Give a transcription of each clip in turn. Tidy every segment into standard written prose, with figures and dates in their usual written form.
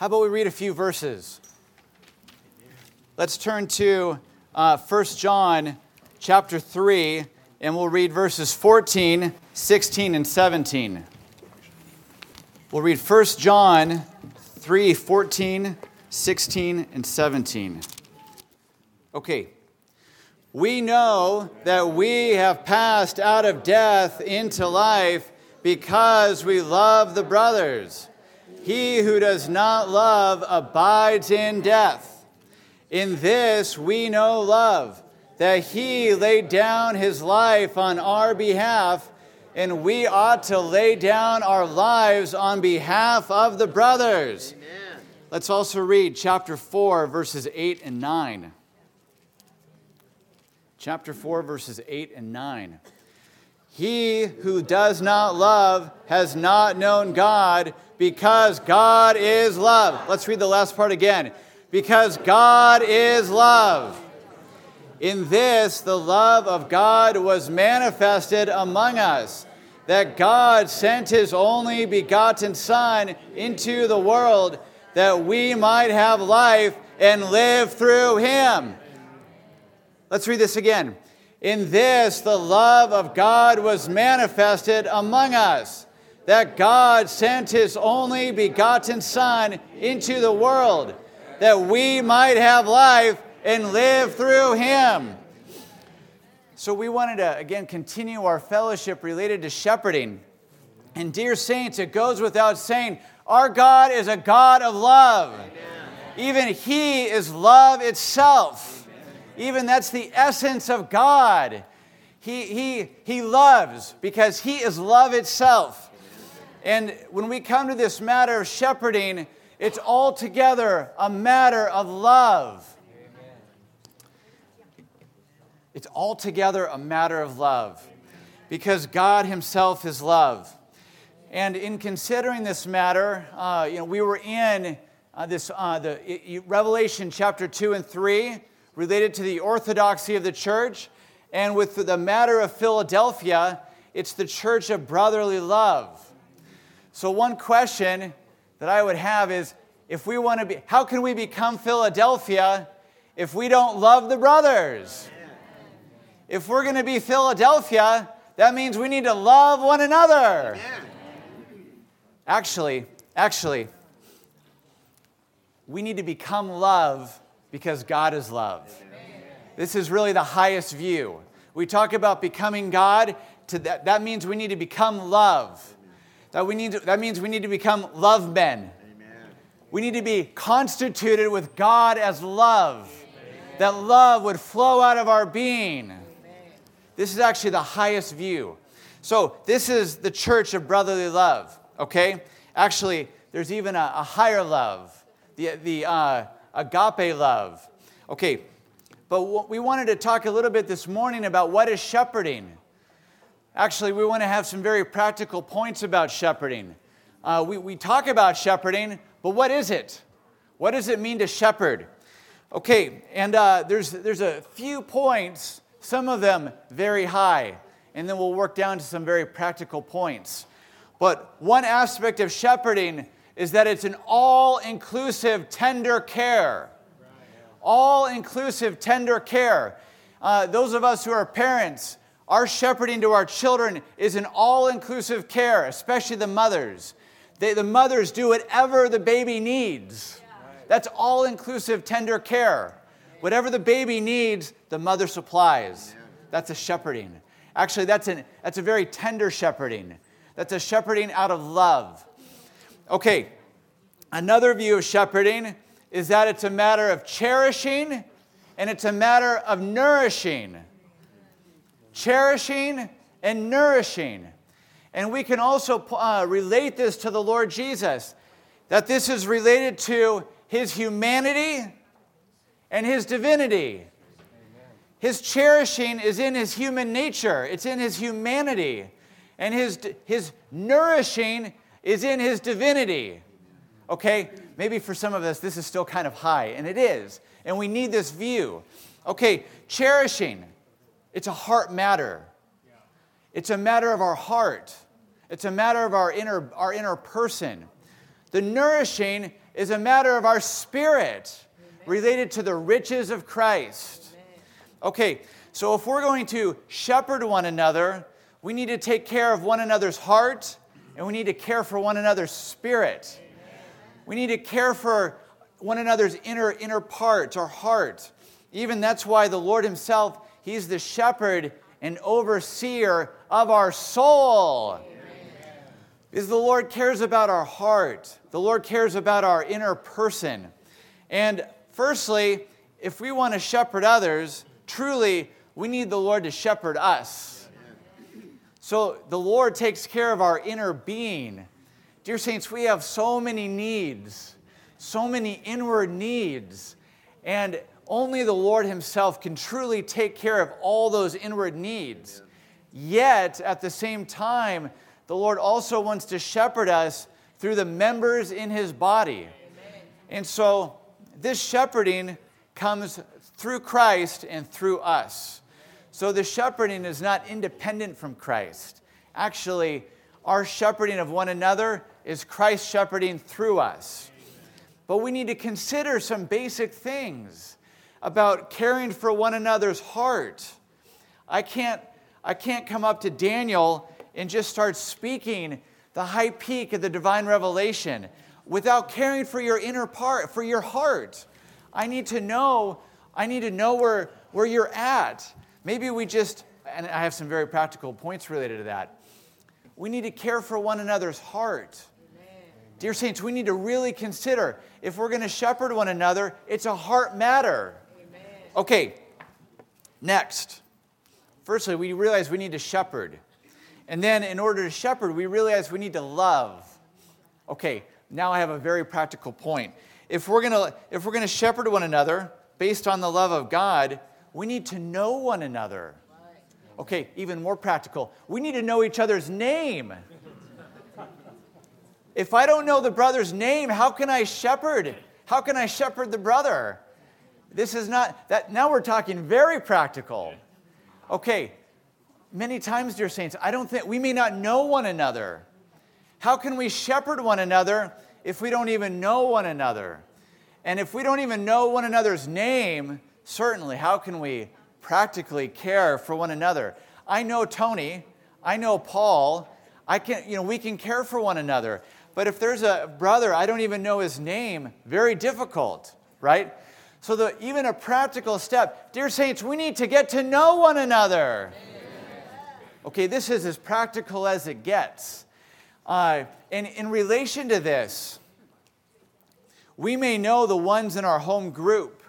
How about we read a few verses? Let's turn to 1 John chapter 3, and we'll read verses 14, 16, and 17. We'll read 1 John 3, 14, 16, and 17. Okay. We know that we have passed out of death into life because we love the brothers. He who does not love abides in death. In this we know love, that he laid down his life on our behalf, and we ought to lay down our lives on behalf of the brothers. Amen. Let's also read chapter 4, verses 8 and 9. Chapter 4, verses 8 and 9. He who does not love has not known God, because God is love. Let's read the last part again. Because God is love. In this, the love of God was manifested among us, that God sent his only begotten Son into the world, that we might have life and live through him. Let's read this again. In this, the love of God was manifested among us, that God sent his only begotten Son into the world, that we might have life and live through him. So we wanted to, again, continue our fellowship related to shepherding. And dear saints, it goes without saying, our God is a God of love. Amen. Even he is love itself. Even that's the essence of God. He loves because he is love itself. And when we come to this matter of shepherding, it's altogether a matter of love. It's altogether a matter of love because God himself is love. And in considering this matter, we were in Revelation chapter 2 and 3 related to the orthodoxy of the church. And with the matter of Philadelphia, it's the church of brotherly love. So one question that I would have is, how can we become Philadelphia if we don't love the brothers? If we're going to be Philadelphia, that means we need to love one another. Actually, we need to become love because God is love. This is really the highest view. We talk about becoming God. That means we need to become love. That means we need to become love men. We need to be constituted with God as love. That love would flow out of our being. This is actually the highest view. So this is the church of brotherly love. Okay? Actually, there's even a higher love. The agape love. Okay, but we wanted to talk a little bit this morning about what is shepherding. Actually, we want to have some very practical points about shepherding. We talk about shepherding, but what is it? What does it mean to shepherd? Okay, and there's a few points, some of them very high, and then we'll work down to some very practical points. But one aspect of shepherding is that it's an all-inclusive tender care. All-inclusive tender care. Those of us who are parents, our shepherding to our children is an all-inclusive care, especially the mothers. The mothers do whatever the baby needs. That's all-inclusive tender care. Whatever the baby needs, the mother supplies. That's a shepherding. Actually, that's a very tender shepherding. That's a shepherding out of love. Okay, another view of shepherding is that it's a matter of cherishing and it's a matter of nourishing. Cherishing and nourishing. And we can also relate this to the Lord Jesus, that this is related to his humanity and his divinity. His cherishing is in his human nature. It's in his humanity. And his nourishing is in his divinity. Okay? Maybe for some of us, this is still kind of high, and it is. And we need this view. Okay, cherishing. It's a heart matter. It's a matter of our heart. It's a matter of our inner person. The nourishing is a matter of our spirit, related to the riches of Christ. Okay, so if we're going to shepherd one another, we need to take care of one another's heart, and we need to care for one another's spirit. We need to care for one another's inner parts, our heart. Even that's why the Lord himself, he's the shepherd and overseer of our soul. Because the Lord cares about our heart. The Lord cares about our inner person. And firstly, if we want to shepherd others, truly, we need the Lord to shepherd us. So the Lord takes care of our inner being. Dear saints, we have so many needs, so many inward needs, and only the Lord himself can truly take care of all those inward needs. Yet, at the same time, the Lord also wants to shepherd us through the members in his body. And so, this shepherding comes through Christ and through us. So the shepherding is not independent from Christ. Actually, our shepherding of one another is Christ shepherding through us. But we need to consider some basic things about caring for one another's heart. I can't come up to Daniel and just start speaking the high peak of the divine revelation without caring for your inner part, for your heart. I need to know where you're at. Maybe we just, and I have some very practical points related to that. We need to care for one another's heart. Amen. Dear saints, we need to really consider, if we're going to shepherd one another, it's a heart matter. Amen. Okay, next. Firstly, we realize we need to shepherd. And then in order to shepherd, we realize we need to love. Okay, now I have a very practical point. If we're going to shepherd one another based on the love of God, we need to know one another. Okay, even more practical. We need to know each other's name. If I don't know the brother's name, how can I shepherd? How can I shepherd the brother? This is not that. Now we're talking very practical. Okay, many times, dear saints, I don't think we may not know one another. How can we shepherd one another if we don't even know one another? And if we don't even know one another's name, certainly, how can we practically care for one another? I know Tony. I know Paul. We can care for one another. But if there's a brother, I don't even know his name, very difficult, right? So even a practical step, dear saints, we need to get to know one another. Okay, this is as practical as it gets. And in relation to this, we may know the ones in our home group.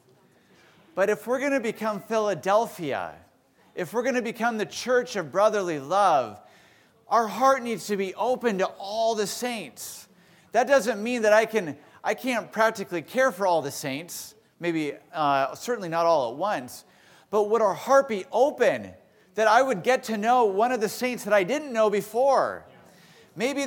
But if we're going to become Philadelphia, if we're going to become the church of brotherly love, our heart needs to be open to all the saints. That doesn't mean that I can't practically care for all the saints, maybe certainly not all at once, but would our heart be open that I would get to know one of the saints that I didn't know before? Maybe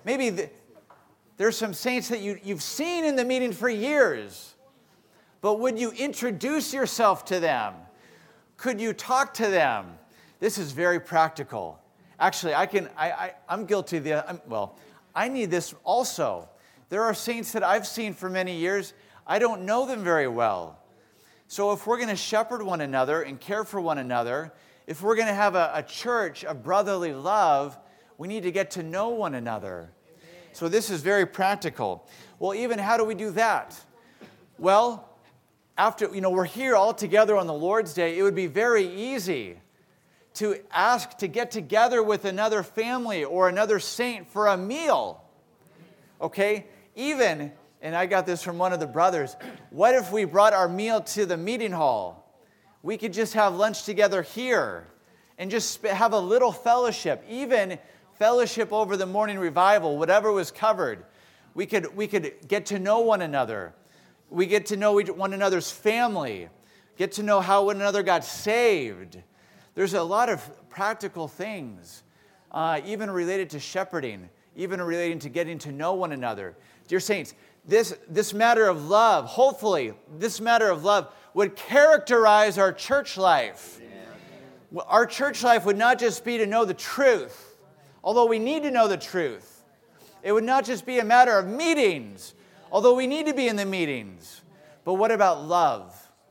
there's some saints that you've seen in the meeting for years. But would you introduce yourself to them? Could you talk to them? This is very practical. Actually, I'm guilty of I need this also. There are saints that I've seen for many years. I don't know them very well. So if we're going to shepherd one another and care for one another, if we're going to have a church of brotherly love, we need to get to know one another. So this is very practical. Well, even how do we do that? Well, after we're here all together on the Lord's Day, it would be very easy to ask to get together with another family or another saint for a meal. Okay? Even, and I got this from one of the brothers, what if we brought our meal to the meeting hall? We could just have lunch together here and just have a little fellowship, even fellowship over the morning revival, whatever was covered. We could get to know one another. We get to know one another's family, get to know how one another got saved. There's a lot of practical things, even related to shepherding, even relating to getting to know one another. Dear saints, this matter of love, hopefully, this matter of love would characterize our church life. Yeah. Our church life would not just be to know the truth, although we need to know the truth. It would not just be a matter of meetings, Although we need to be in the meetings. But what about love?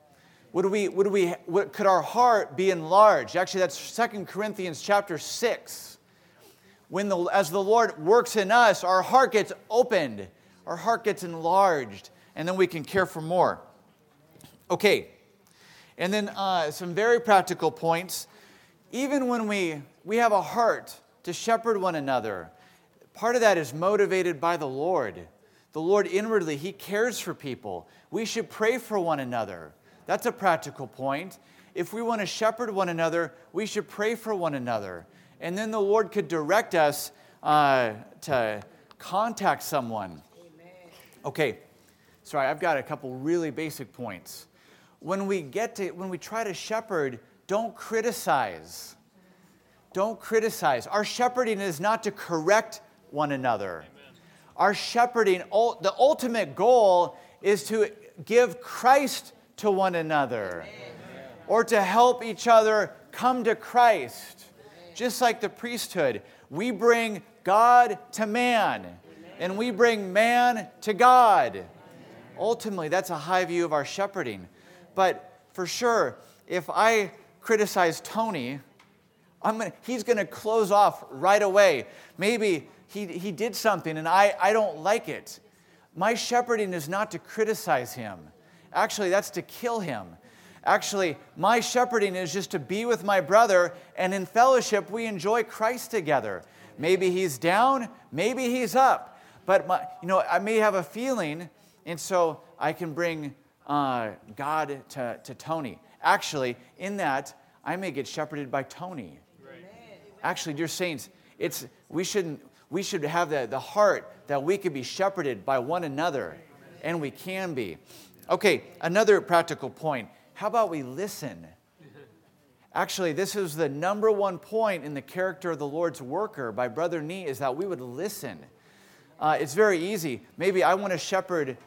Could our heart be enlarged? Actually, that's 2 Corinthians chapter 6. As the Lord works in us, our heart gets opened. Our heart gets enlarged. And then we can care for more. Okay. And then some very practical points. Even when we have a heart to shepherd one another, part of that is motivated by the Lord. The Lord inwardly, He cares for people. We should pray for one another. That's a practical point. If we want to shepherd one another, we should pray for one another. And then the Lord could direct us to contact someone. Amen. Okay, sorry, I've got a couple really basic points. When we try to shepherd, don't criticize. Don't criticize. Our shepherding is not to correct one another. Amen. Our shepherding, the ultimate goal is to give Christ to one another. Amen. Or to help each other come to Christ. Amen. Just like the priesthood, we bring God to man. Amen. And we bring man to God. Amen. Ultimately, that's a high view of our shepherding. But for sure, if I criticize Tony, he's going to close off right away. Maybe he did something and I don't like it. My shepherding is not to criticize him. Actually, that's to kill him. Actually, my shepherding is just to be with my brother, and in fellowship, we enjoy Christ together. Maybe he's down, maybe he's up. But I may have a feeling, and so I can bring God to Tony. Actually, in that, I may get shepherded by Tony. Right. Actually, dear saints, we should have the heart that we could be shepherded by one another, and we can be. Okay, another practical point. How about we listen? Actually, this is the number one point in the character of the Lord's worker by Brother Nee, is that we would listen. It's very easy. Maybe I want to shepherd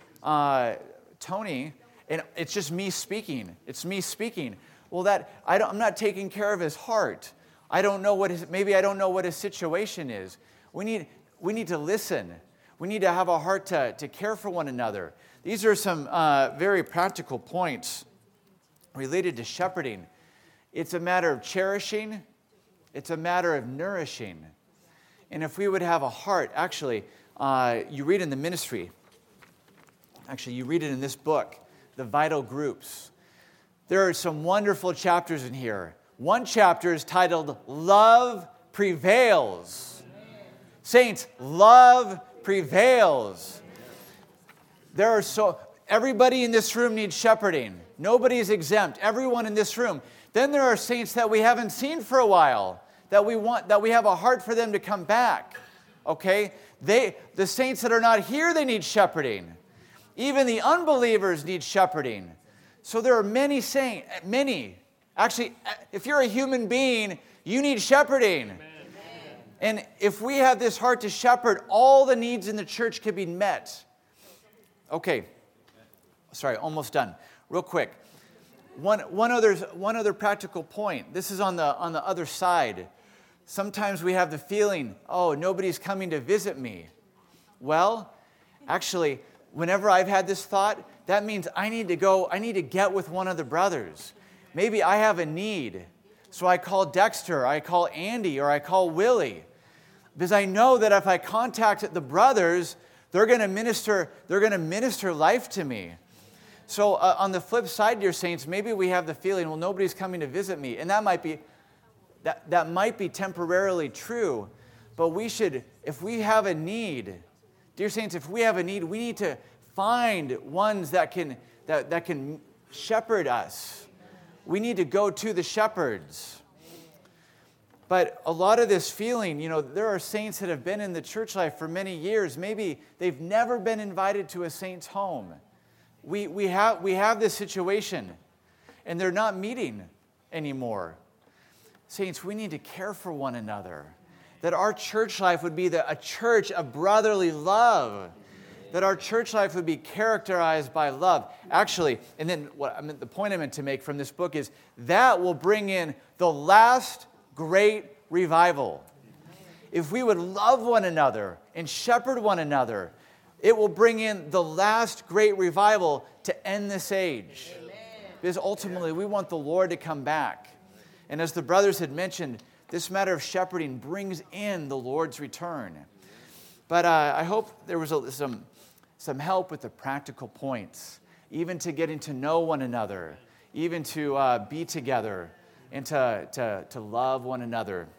Tony, and it's just me speaking. It's me speaking. Well, I'm not taking care of his heart. Maybe I don't know what his situation is. We need to listen. We need to have a heart to care for one another. These are some very practical points related to shepherding. It's a matter of cherishing. It's a matter of nourishing. And if we would have a heart, actually, you read in the ministry, actually, you read it in this book, The Vital Groups. There are some wonderful chapters in here. One chapter is titled, Love Prevails. Saints, love prevails. Everybody in this room needs shepherding. Nobody is exempt. Everyone in this room. Then there are saints that we haven't seen for a while, that we have a heart for them to come back. Okay? The saints that are not here, they need shepherding. Even the unbelievers need shepherding. So there are many. Actually, if you're a human being, you need shepherding. Amen. And if we have this heart to shepherd, all the needs in the church can be met. Okay. Sorry, almost done. Real quick. One other practical point. This is on the other side. Sometimes we have the feeling, nobody's coming to visit me. Well, actually, whenever I've had this thought, that means I need to get with one of the brothers. Maybe I have a need. So I call Dexter, I call Andy, or I call Willie. Because I know that if I contact the brothers, they're going to minister life to me. So on the flip side, dear saints, maybe we have the feeling, well, nobody's coming to visit me. And that might be temporarily true. But if we have a need, dear saints, if we have a need, we need to find ones that can shepherd us. We need to go to the shepherds. But a lot of this feeling, there are saints that have been in the church life for many years. Maybe they've never been invited to a saint's home. We have this situation, and they're not meeting anymore. Saints, we need to care for one another. That our church life would be a church of brotherly love. That our church life would be characterized by love. Actually, and then the point I meant to make from this book is that will bring in the last great revival. If we would love one another and shepherd one another, It will bring in the last great revival to end this age. Amen. Because ultimately, we want the Lord to come back. And as the brothers had mentioned, this matter of shepherding brings in the Lord's return. But I hope there was some help with the practical points, even to getting to know one another, even to be together and to love one another.